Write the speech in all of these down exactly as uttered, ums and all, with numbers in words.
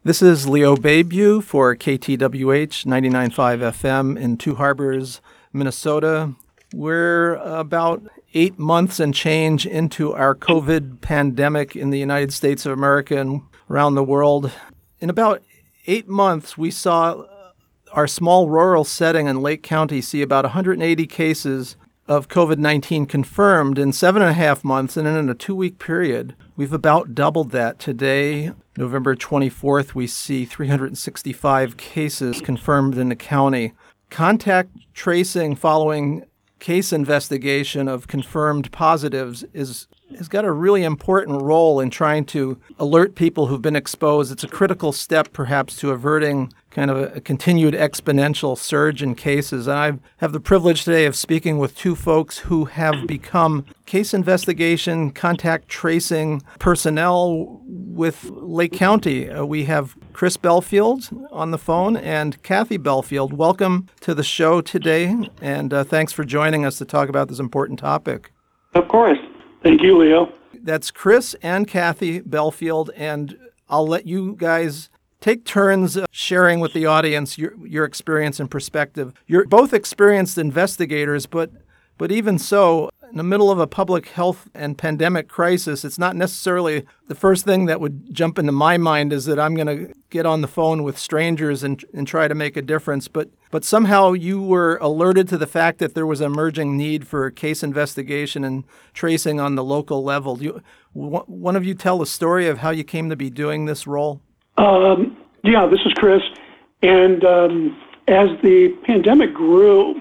This is Leo Bayview for K T W H ninety-nine point five F M in Two Harbors, Minnesota. We're about eight months and change into our COVID pandemic in the United States of America and around the world. In about eight months, we saw our small rural setting in Lake County see about one hundred eighty cases of COVID nineteen confirmed in seven and a half months, and in a two-week period, we've about doubled that. Today, November twenty-fourth, we see three hundred sixty-five cases confirmed in the county. Contact tracing following case investigation of confirmed positives is has got a really important role in trying to alert people who've been exposed. It's a critical step, perhaps, to averting kind of a, a continued exponential surge in cases. And I have the privilege today of speaking with two folks who have become case investigation, contact tracing personnel with Lake County. Uh, we have Chris Belfield on the phone and Kathy Belfield. Welcome to the show today, and uh, thanks for joining us to talk about this important topic. Of course. Thank you, Leo. That's Chris and Kathy Belfield, and I'll let you guys take turns sharing with the audience your your experience and perspective. You're both experienced investigators, but but even so, in the middle of a public health and pandemic crisis, it's not necessarily the first thing that would jump into my mind is that I'm going to get on the phone with strangers and and try to make a difference. But but somehow you were alerted to the fact that there was an emerging need for case investigation and tracing on the local level. Do you, w- one of you tell the story of how you came to be doing this role? Um, yeah, this is Chris. And um, as the pandemic grew,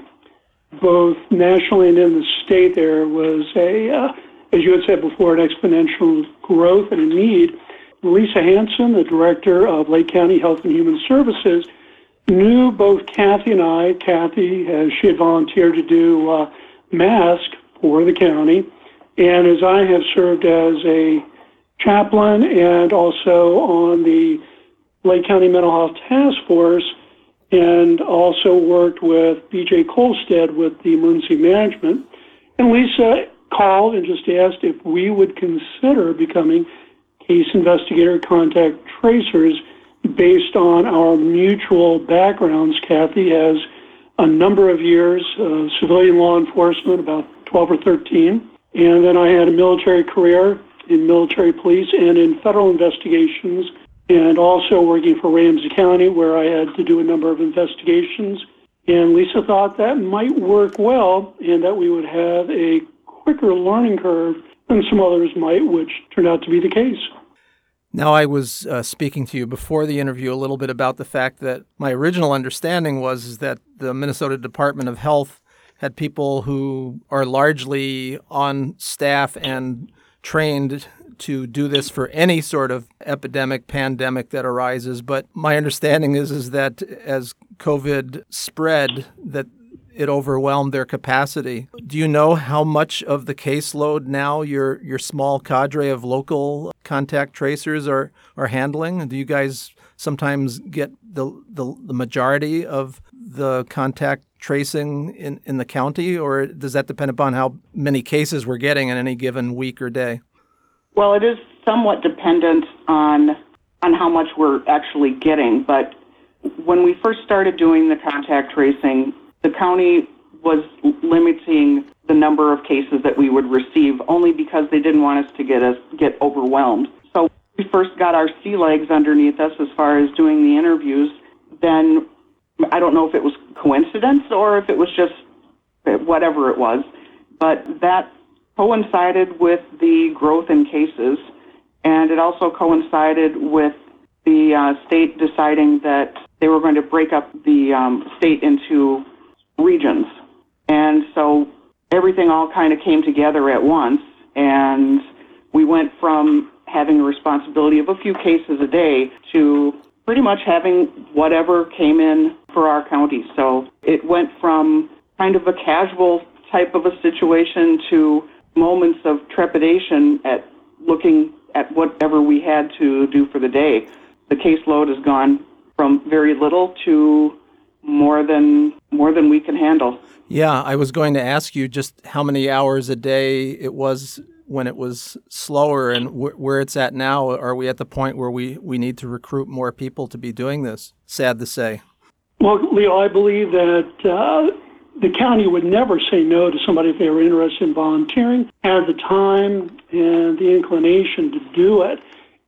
both nationally and in the state, there was a, uh, as you had said before, an exponential growth and a need. Lisa Hanson, the director of Lake County Health and Human Services, knew both Kathy and I. Kathy, as she had volunteered to do uh, mask for the county, and as I have served as a chaplain and also on the Lake County Mental Health Task Force, and also worked with B J Kolstad with the emergency management. And Lisa called and just asked if we would consider becoming case investigator contact tracers based on our mutual backgrounds. Kathy has a number of years of civilian law enforcement, about twelve or thirteen. And then I had a military career in military police and in federal investigations, and also working for Ramsey County, where I had to do a number of investigations. And Lisa thought that might work well and that we would have a quicker learning curve than some others might, which turned out to be the case. Now, I was uh, speaking to you before the interview a little bit about the fact that my original understanding was is that the Minnesota Department of Health had people who are largely on staff and trained to do this for any sort of epidemic, pandemic that arises. But my understanding is, is that as COVID spread, that it overwhelmed their capacity. Do you know how much of the caseload now your your small cadre of local contact tracers are, are handling? Do you guys sometimes get the, the, the majority of the contact tracing in, in the county, or does that depend upon how many cases we're getting in any given week or day? Well, it is somewhat dependent on on how much we're actually getting, but when we first started doing the contact tracing, the county was limiting the number of cases that we would receive only because they didn't want us to get us get overwhelmed. So we first got our sea legs underneath us as far as doing the interviews. Then I don't know if it was coincidence or if it was just whatever it was, but that coincided with the growth in cases, and it also coincided with the uh, state deciding that they were going to break up the um, state into regions. And so everything all kind of came together at once, and we went from having a responsibility of a few cases a day to pretty much having whatever came in for our county. So it went from kind of a casual type of a situation to moments of trepidation at looking at whatever we had to do for the day. The caseload has gone from very little to more than more than we can handle. Yeah, I was going to ask you just how many hours a day it was when it was slower, and wh- where it's at now? Are we at the point where we, we need to recruit more people to be doing this? Sad to say. Well, Leo, I believe that uh, the county would never say no to somebody if they were interested in volunteering, had the time and the inclination to do it.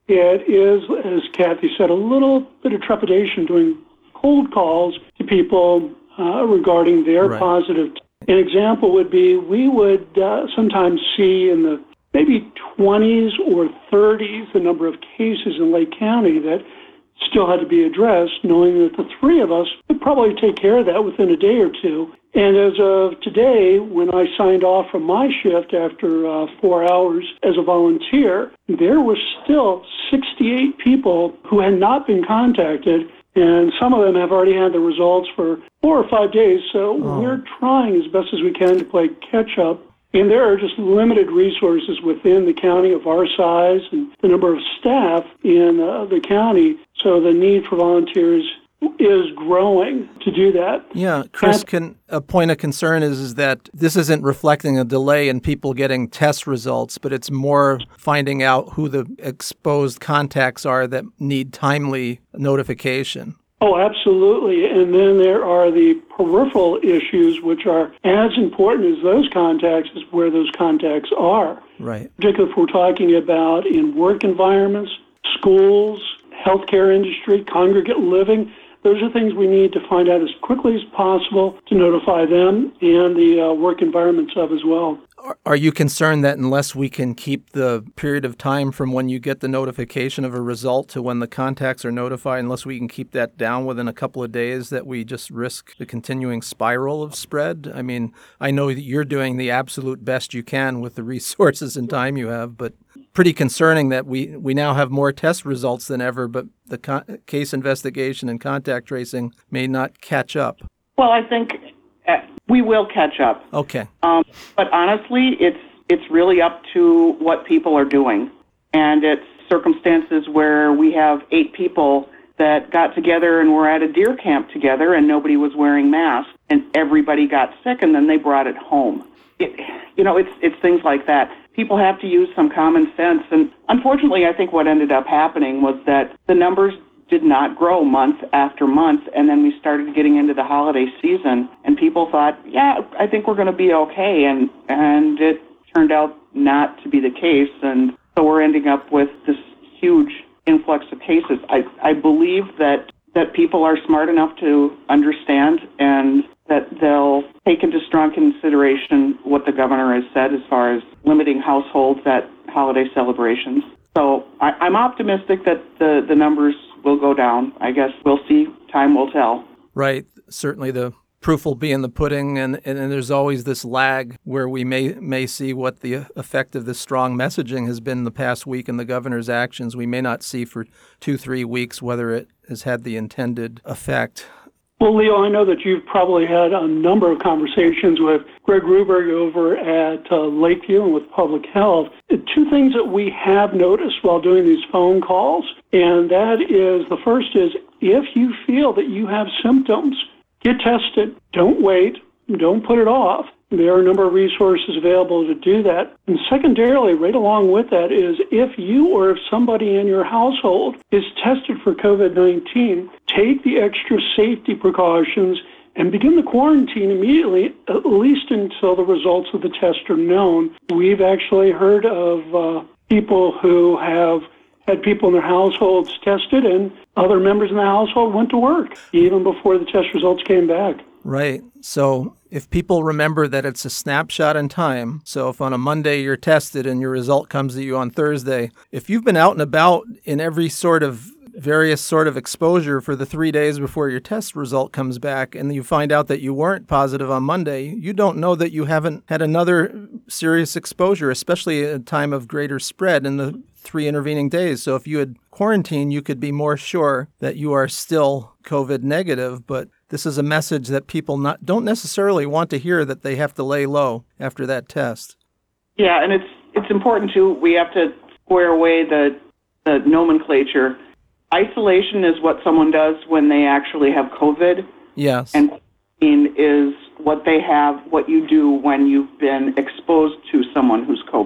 It is, as Kathy said, a little bit of trepidation doing cold calls to people uh, regarding their Right. positive. An example would be we would uh, sometimes see in the maybe twenties or thirties the number of cases in Lake County that still had to be addressed, knowing that the three of us would probably take care of that within a day or two. And as of today, when I signed off from my shift after uh, four hours as a volunteer, there were still sixty-eight people who had not been contacted, and some of them have already had the results for four or five days. So Oh. we're trying as best as we can to play catch up. And there are just limited resources within the county of our size and the number of staff in uh, the county. So the need for volunteers is growing to do that. Yeah, Chris, can, a point of concern is, is that this isn't reflecting a delay in people getting test results, but it's more finding out who the exposed contacts are that need timely notification. Oh, absolutely. And then there are the peripheral issues, which are as important as those contacts as where those contacts are. Right. Particularly if we're talking about in work environments, schools, healthcare industry, congregate living. Those are things we need to find out as quickly as possible to notify them and the uh, work environments of as well. Are you concerned that unless we can keep the period of time from when you get the notification of a result to when the contacts are notified, unless we can keep that down within a couple of days, that we just risk the continuing spiral of spread? I mean, I know that you're doing the absolute best you can with the resources and time you have, but pretty concerning that we, we now have more test results than ever, but the con- case investigation and contact tracing may not catch up. Well, I think uh, we will catch up. Okay. Um, but honestly, it's it's really up to what people are doing. And it's circumstances where we have eight people that got together and were at a deer camp together and nobody was wearing masks and everybody got sick and then they brought it home. It, you know, it's it's things like that. People have to use some common sense. And unfortunately, I think what ended up happening was that the numbers did not grow month after month, and then we started getting into the holiday season, and people thought, yeah, I think we're going to be okay, and and it turned out not to be the case, and so we're ending up with this huge influx of cases. I, I believe that, that people are smart enough to understand and that they'll take into strong consideration what the governor has said as far as limiting households at holiday celebrations. So I, I'm optimistic that the, the numbers will go down. I guess we'll see. Time will tell. Right. Certainly the proof will be in the pudding, and, and, and there's always this lag where we may may see what the effect of this strong messaging has been the past week and the governor's actions. We may not see for two, three weeks whether it has had the intended effect. Well, Leo, I know that you've probably had a number of conversations with Greg Ruberg over at uh, Lakeview and with Public Health. Two things that we have noticed while doing these phone calls, and that is, the first is, if you feel that you have symptoms, get tested. Don't wait. Don't put it off. There are a number of resources available to do that. And secondarily, right along with that is, if you or if somebody in your household is tested for COVID nineteen, take the extra safety precautions and begin the quarantine immediately, at least until the results of the test are known. We've actually heard of uh, people who have had people in their households tested, and other members in the household went to work even before the test results came back. Right. So if people remember that it's a snapshot in time, so if on a Monday you're tested and your result comes to you on Thursday, if you've been out and about in every sort of various sort of exposure for the three days before your test result comes back and you find out that you weren't positive on Monday, you don't know that you haven't had another serious exposure, especially at a time of greater spread in the three intervening days. So if you had quarantined, you could be more sure that you are still COVID negative, but this is a message that people not don't necessarily want to hear, that they have to lay low after that test. Yeah, and it's it's important too. We have to square away the the nomenclature. Isolation is what someone does when they actually have COVID. Yes. And quarantine is what they have, what you do when you've been exposed to someone who's COVID.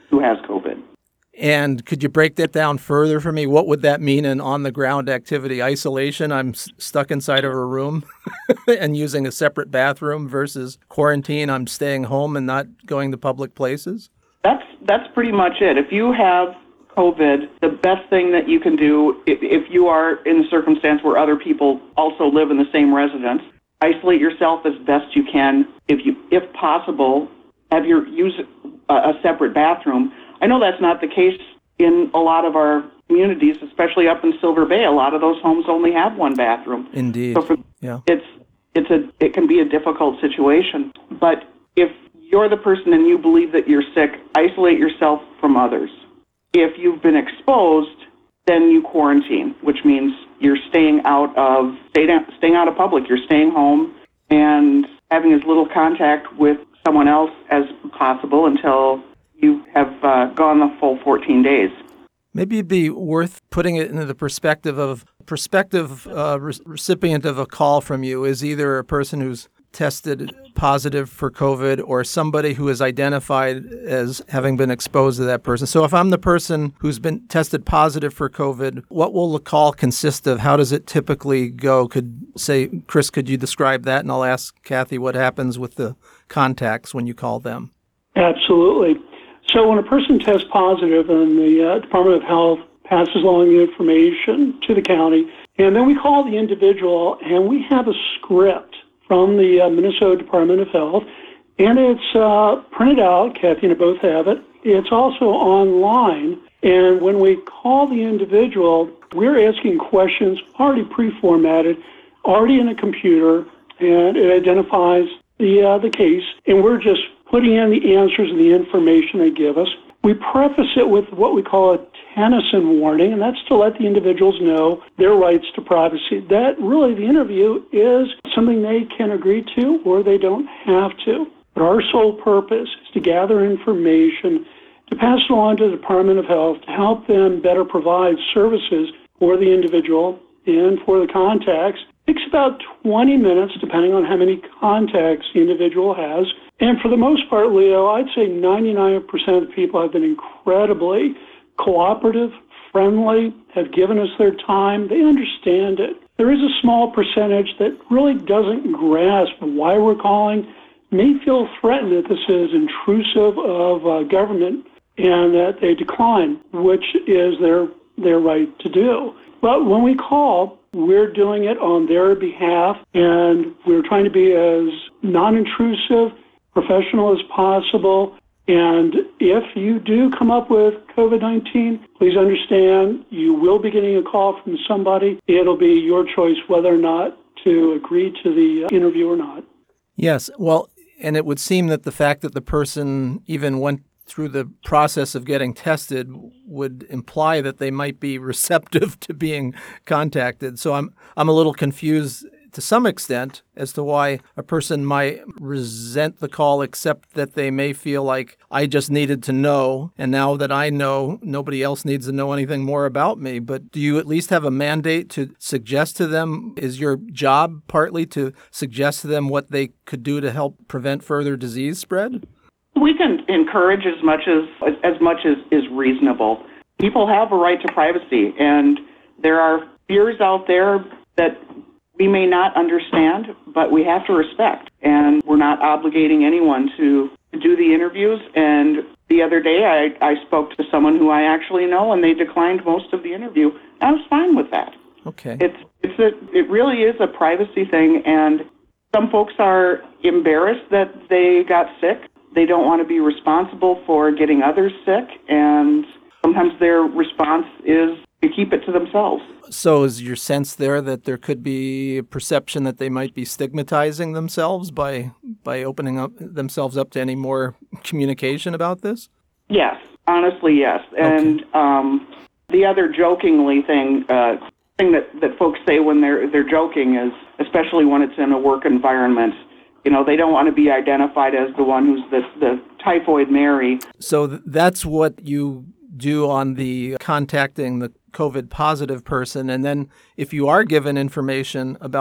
who has COVID. And could you break that down further for me? What would that mean in on-the-ground activity? Isolation, I'm s- stuck inside of a room and using a separate bathroom, versus quarantine, I'm staying home and not going to public places? That's that's pretty much it. If you have COVID, the best thing that you can do, if, if you are in a circumstance where other people also live in the same residence, isolate yourself as best you can. If you, if possible, have your use a, a separate bathroom. I know that's not the case in a lot of our communities, especially up in Silver Bay. A lot of those homes only have one bathroom. Indeed. So for, yeah. it's it's a it can be a difficult situation. But if you're the person and you believe that you're sick, isolate yourself from others. If you've been exposed, then you quarantine, which means you're staying out of staying staying out of public. You're staying home and having as little contact with someone else as possible until you have uh, gone the full fourteen days. Maybe it'd be worth putting it into the perspective of prospective uh, re- recipient of a call from you is either a person who's tested positive for COVID or somebody who is identified as having been exposed to that person. So if I'm the person who's been tested positive for COVID, what will the call consist of? How does it typically go? Could say, Chris, could you describe that? And I'll ask Kathy what happens with the contacts when you call them. Absolutely. So when a person tests positive, and the uh, Department of Health passes along the information to the county, and then we call the individual, and we have a script from the uh, Minnesota Department of Health, and it's uh, printed out. Kathy and I both have it. It's also online, and when we call the individual, we're asking questions already pre-formatted, already in a computer, and it identifies the uh, the case, and we're just putting in the answers and the information they give us. We preface it with what we call a Tennyson warning, and that's to let the individuals know their rights to privacy. That really, the interview is something they can agree to or they don't have to. But our sole purpose is to gather information, to pass it along to the Department of Health, to help them better provide services for the individual and for the contacts. It takes about twenty minutes, depending on how many contacts the individual has. And for the most part, Leo, I'd say ninety-nine percent of the people have been incredibly cooperative, friendly, have given us their time. They understand it. There is a small percentage that really doesn't grasp why we're calling, may feel threatened that this is intrusive of uh, government, and that they decline, which is their their right to do. But when we call, we're doing it on their behalf, and we're trying to be as non-intrusive, professional as possible. And if you do come up with COVID nineteen, please understand you will be getting a call from somebody. It'll be your choice whether or not to agree to the interview or not. Yes. Well, and it would seem that the fact that the person even went through the process of getting tested would imply that they might be receptive to being contacted. So I'm I'm a little confused to some extent as to why a person might resent the call, except that they may feel like, I just needed to know, and now that I know, nobody else needs to know anything more about me. But do you at least have a mandate to suggest to them? Is your job partly to suggest to them what they could do to help prevent further disease spread? We can encourage as much as as much as is reasonable. People have a right to privacy, and there are fears out there that we may not understand, but we have to respect. And we're not obligating anyone to, to do the interviews. And the other day, I, I spoke to someone who I actually know, and they declined most of the interview. I was fine with that. Okay. It's it's a it really is a privacy thing, and some folks are embarrassed that they got sick. They don't want to be responsible for getting others sick, and sometimes their response is to keep it to themselves. So is your sense there that there could be a perception that they might be stigmatizing themselves by by opening up themselves up to any more communication about this? Yes, honestly, yes. And okay. um, the other jokingly thing uh, thing that, that folks say when they're they're joking is, especially when it's in a work environment, you know, they don't want to be identified as the one who's the, the typhoid Mary. So th- that's what you do on the contacting the COVID positive person. And then if you are given information about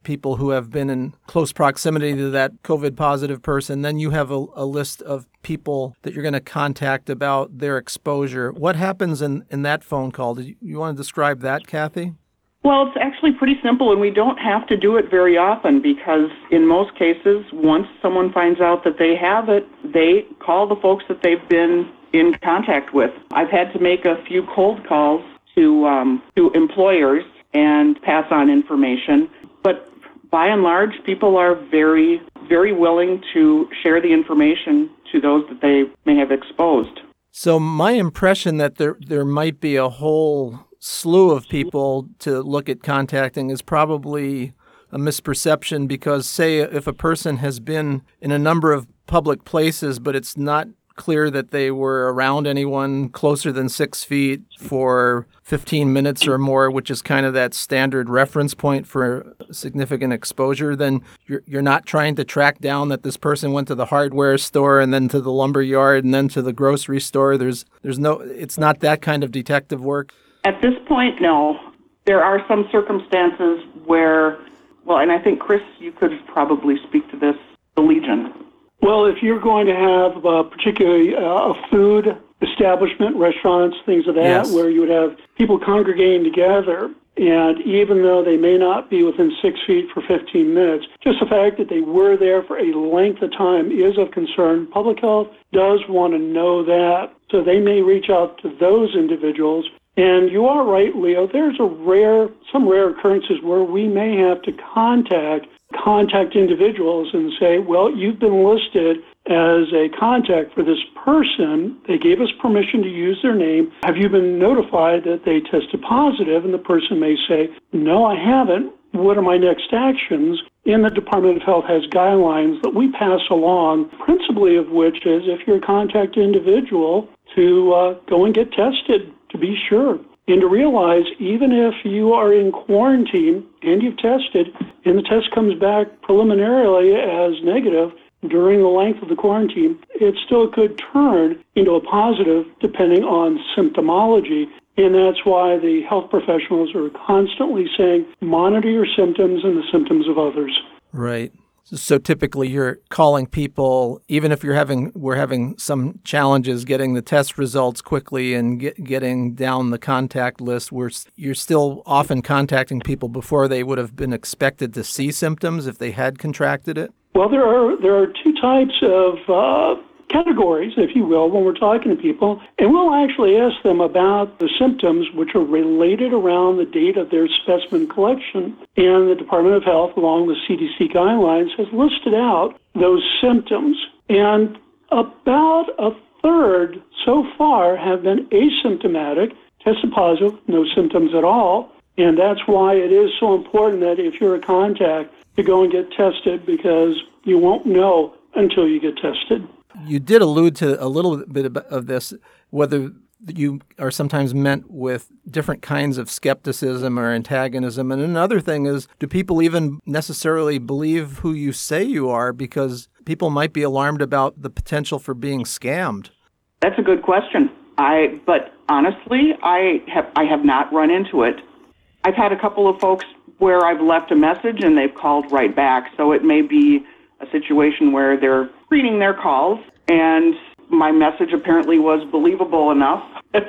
people who have been in close proximity to that COVID positive person. Then you have a, a list of people that you're going to contact about their exposure. What happens in, in that phone call? Do you, you want to describe that, Kathy? Well, it's actually pretty simple, and we don't have to do it very often because in most cases, once someone finds out that they have it, they call the folks that they've been in contact with. I've had to make a few cold calls to um, to employers and pass on information, but by and large, people are very, very willing to share the information to those that they may have exposed. So my impression that there there might be a whole slew of people to look at contacting is probably a misperception because, say, if a person has been in a number of public places, but it's not clear that they were around anyone closer than six feet for fifteen minutes or more, which is kind of that standard reference point for significant exposure, then you're, you're not trying to track down that this person went to the hardware store and then to the lumber yard and then to the grocery store. There's, there's no, it's not that kind of detective work. At this point, no. There are some circumstances where, well, and I think, Chris, you could probably speak to this, the Legion. Well, if you're going to have uh, particularly uh, a food establishment, restaurants, things of that, yes. where you would have people congregating together, and even though they may not be within six feet for fifteen minutes, just the fact that they were there for a length of time is of concern. Public health does want to know that, so they may reach out to those individuals. And you are right, Leo, there's a rare, some rare occurrences where we may have to contact contact individuals and say, well, you've been listed as a contact for this person. They gave us permission to use their name. Have you been notified that they tested positive? And the person may say, no, I haven't. What are my next actions? And the Department of Health has guidelines that we pass along, principally of which is if you're a contact individual, to uh, go and get tested to be sure. And to realize even if you are in quarantine and you've tested and the test comes back preliminarily as negative during the length of the quarantine, it still could turn into a positive depending on symptomology. And that's why the health professionals are constantly saying, monitor your symptoms and the symptoms of others. Right. So typically you're calling people, even if you're having, we're having some challenges getting the test results quickly and get, getting down the contact list, we're, you're still often contacting people before they would have been expected to see symptoms if they had contracted it? Well, there are there are two types of uh, categories, if you will, when we're talking to people, and we'll actually ask them about the symptoms which are related around the date of their specimen collection. And the Department of Health, along with C D C guidelines, has listed out those symptoms. And about a third so far have been asymptomatic, tested positive, no symptoms at all. And that's why it is so important that if you're a contact, to go and get tested, because you won't know until you get tested. You did allude to a little bit of this, whether you are sometimes met with different kinds of skepticism or antagonism. And another thing is, do people even necessarily believe who you say you are? Because people might be alarmed about the potential for being scammed. That's a good question. I, but honestly, I have I have not run into it. I've had a couple of folks where I've left a message and they've called right back. So it may be a situation where they're reading their calls and my message apparently was believable enough.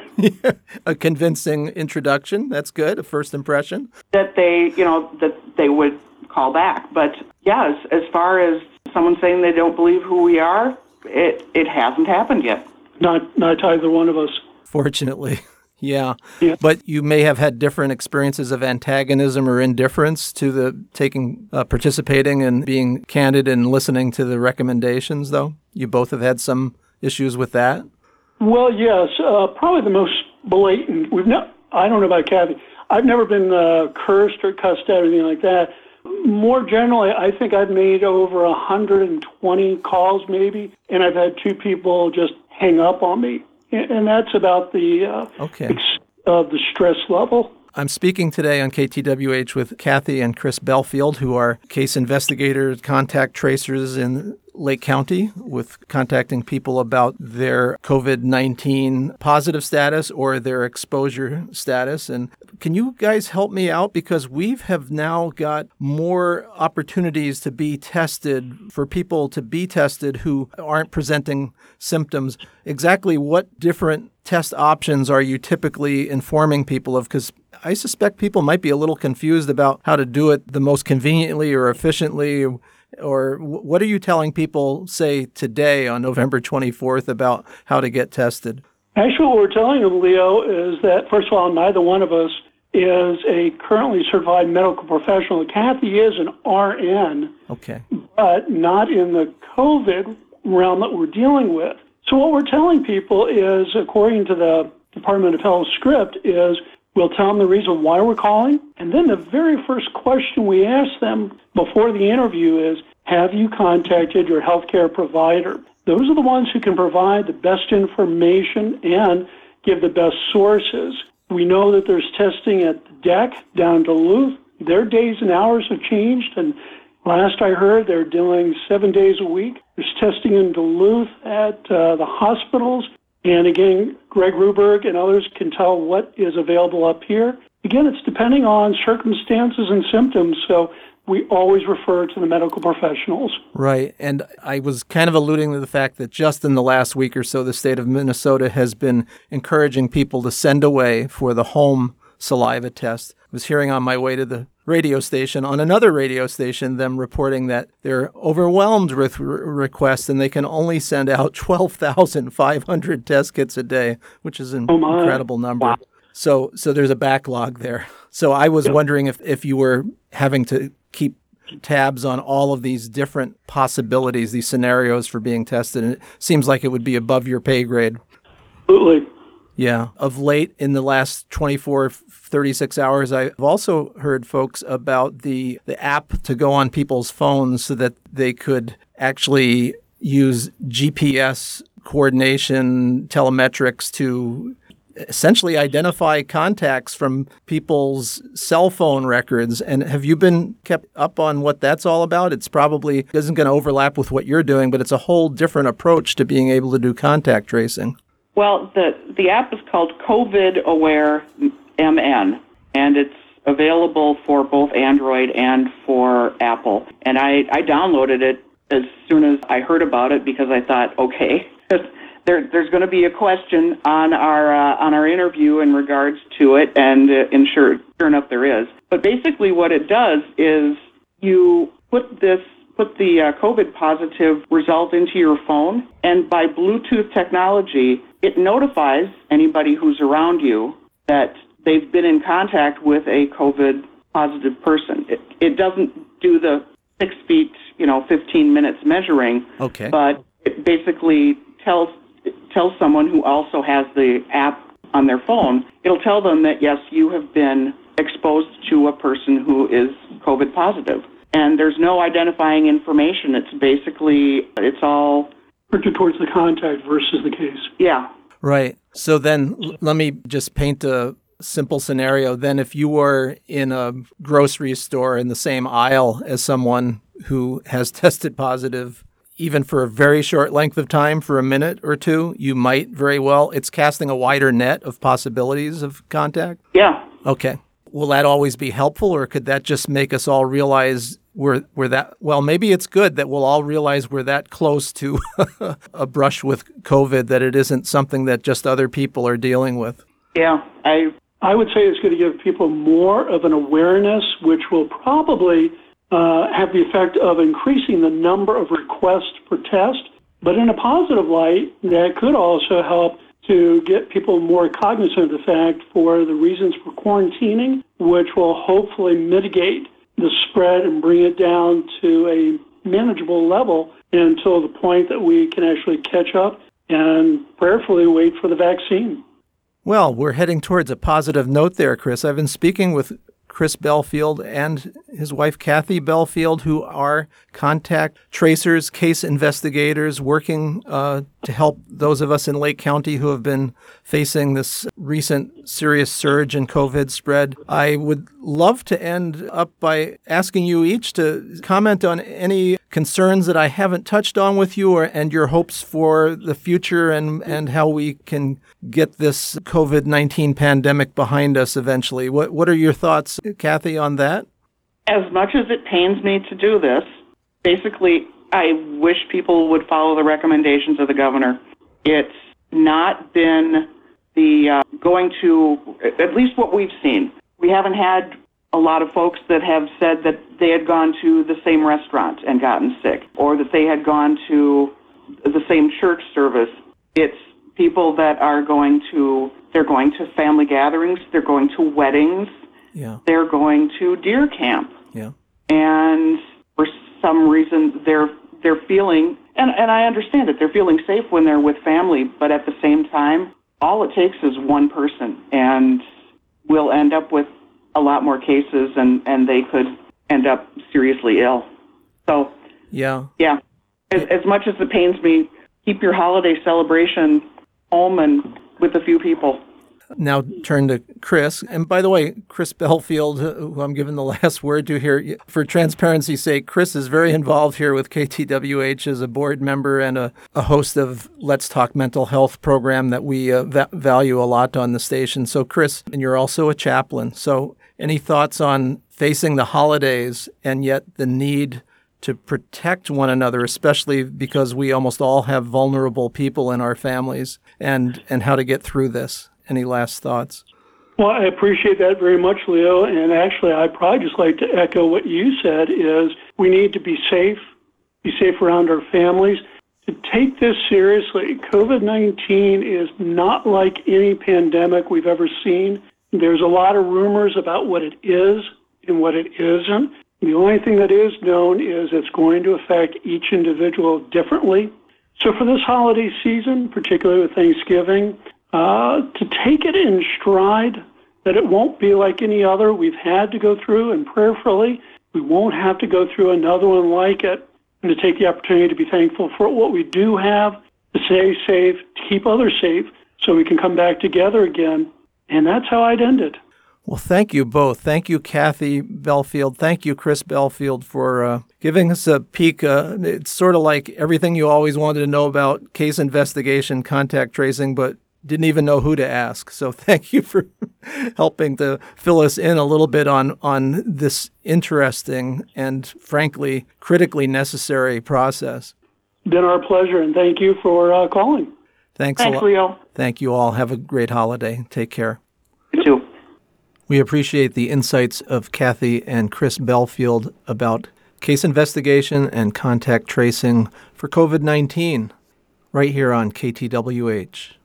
A convincing introduction. That's good. A first impression. That they, you know, that they would call back. But yes, as far as someone saying they don't believe who we are, it, it hasn't happened yet. Not, not either one of us. Fortunately. Yeah. yeah, but you may have had different experiences of antagonism or indifference to the taking, uh, participating and being candid and listening to the recommendations, though? You both have had some issues with that? Well, yes. Uh, probably the most blatant. We've not, I don't know about Kathy. I've never been uh, cursed or cussed out or anything like that. More generally, I think I've made over one hundred twenty calls maybe, and I've had two people just hang up on me. And that's about the uh, okay. ex- uh, the stress level. I'm speaking today on K T W H with Kathy and Chris Belfield, who are case investigators, contact tracers in Lake County, with contacting people about their COVID nineteen positive status or their exposure status. And can you guys help me out? Because we have now got more opportunities to be tested, for people to be tested who aren't presenting symptoms. Exactly what different test options are you typically informing people of? Because I suspect people might be a little confused about how to do it the most conveniently or efficiently. Or what are you telling people, say, today on November twenty-fourth about how to get tested? Actually, what we're telling them, Leo, is that, first of all, neither one of us is a currently certified medical professional. Kathy is an R N, okay, but not in the COVID realm that we're dealing with. So what we're telling people is, according to the Department of Health script, is we'll tell them the reason why we're calling, and then the very first question we ask them before the interview is, have you contacted your healthcare provider? Those are the ones who can provide the best information and give the best sources. We know that there's testing at the D E C down in Duluth. Their days and hours have changed, and last I heard, they're doing seven days a week. There's testing in Duluth at uh, the hospitals. And again, Greg Ruberg and others can tell what is available up here. Again, it's depending on circumstances and symptoms, so we always refer to the medical professionals. Right. And I was kind of alluding to the fact that just in the last week or so, the state of Minnesota has been encouraging people to send away for the home saliva test. I was hearing on my way to the radio station, on another radio station, them reporting that they're overwhelmed with re- requests and they can only send out twelve thousand five hundred test kits a day, which is an oh incredible number. Wow. So so there's a backlog there. So I was yep. wondering if, if you were having to keep tabs on all of these different possibilities, these scenarios for being tested. And it seems like it would be above your pay grade. Absolutely. Yeah. Of late, in the last twenty-four, thirty-six hours, I've also heard folks about the, the app to go on people's phones so that they could actually use G P S coordination, telemetrics to essentially identify contacts from people's cell phone records. And have you been kept up on what that's all about? It's probably isn't going to overlap with what you're doing, but it's a whole different approach to being able to do contact tracing. Well, the, the app is called COVID Aware M N, and it's available for both Android and for Apple. And I, I downloaded it as soon as I heard about it because I thought, okay, there, there's going to be a question on our uh, on our interview in regards to it, and, uh, and sure, sure enough there is. But basically what it does is you put this put the uh, COVID positive result into your phone, and by Bluetooth technology, it notifies anybody who's around you that they've been in contact with a COVID positive person. It, it doesn't do the six feet, you know, fifteen minutes measuring, okay. but it basically tells tells someone who also has the app on their phone, it'll tell them that, yes, you have been exposed to a person who is COVID positive. And there's no identifying information. It's basically, it's all directed towards the contact versus the case. Yeah. Right. So then l- let me just paint a simple scenario. Then if you were in a grocery store in the same aisle as someone who has tested positive, even for a very short length of time, for a minute or two, you might very well, it's casting a wider net of possibilities of contact? Yeah. Okay. Will that always be helpful, or could that just make us all realize we're, we're that, well, maybe it's good that we'll all realize we're that close to a brush with COVID, that it isn't something that just other people are dealing with? Yeah, I I would say it's going to give people more of an awareness, which will probably uh, have the effect of increasing the number of requests per test. But in a positive light, that could also help to get people more cognizant of the fact for the reasons for quarantining, which will hopefully mitigate the spread and bring it down to a manageable level until the point that we can actually catch up and prayerfully wait for the vaccine. Well, we're heading towards a positive note there, Chris. I've been speaking with Chris Belfield and his wife, Kathy Belfield, who are contact tracers, case investigators, working uh, to help those of us in Lake County who have been facing this recent serious surge in COVID spread. I would love to end up by asking you each to comment on any concerns that I haven't touched on with you, or, and your hopes for the future, and, and how we can get this COVID nineteen pandemic behind us eventually. What what are your thoughts, Kathy, on that? As much as it pains me to do this, basically, I wish people would follow the recommendations of the governor. It's not been the uh, going to, at least what we've seen. We haven't had a lot of folks that have said that they had gone to the same restaurant and gotten sick, or that they had gone to the same church service. It's people that are going to, they're going to family gatherings, they're going to weddings, yeah. they're going to deer camp. Yeah. And for some reason, they're they're feeling, and, and I understand it, they're feeling safe when they're with family, but at the same time, all it takes is one person, and we'll end up with a lot more cases, and, and they could end up seriously ill. So, yeah, yeah. As, as much as it pains me, keep your holiday celebration home and with a few people. Now turn to Chris. And by the way, Chris Belfield, who I'm giving the last word to here, for transparency's sake, Chris is very involved here with K T W H as a board member and a, a host of Let's Talk Mental Health program that we uh, va- value a lot on the station. So Chris, and you're also a chaplain. So any thoughts on facing the holidays and yet the need to protect one another, especially because we almost all have vulnerable people in our families, and, and how to get through this? Any last thoughts? Well, I appreciate that very much, Leo. And actually, I'd probably just like to echo what you said, is we need to be safe, be safe around our families. To take this seriously, COVID nineteen is not like any pandemic we've ever seen. There's a lot of rumors about what it is and what it isn't. The only thing that is known is it's going to affect each individual differently. So for this holiday season, particularly with Thanksgiving, Uh, to take it in stride, that it won't be like any other we've had to go through, and prayerfully, we won't have to go through another one like it, and to take the opportunity to be thankful for what we do have, to stay safe, to keep others safe, so we can come back together again. And that's how I'd end it. Well, thank you both. Thank you, Kathy Belfield. Thank you, Chris Belfield, for uh, giving us a peek. Uh, it's sort of like everything you always wanted to know about case investigation, contact tracing, but didn't even know who to ask. So thank you for helping to fill us in a little bit on, on this interesting and, frankly, critically necessary process. Been our pleasure, and thank you for uh, calling. Thanks, Thanks, a lot. Leo. Thank you all. Have a great holiday. Take care. You too. We appreciate the insights of Kathy and Chris Belfield about case investigation and contact tracing for COVID nineteen right here on K T W H.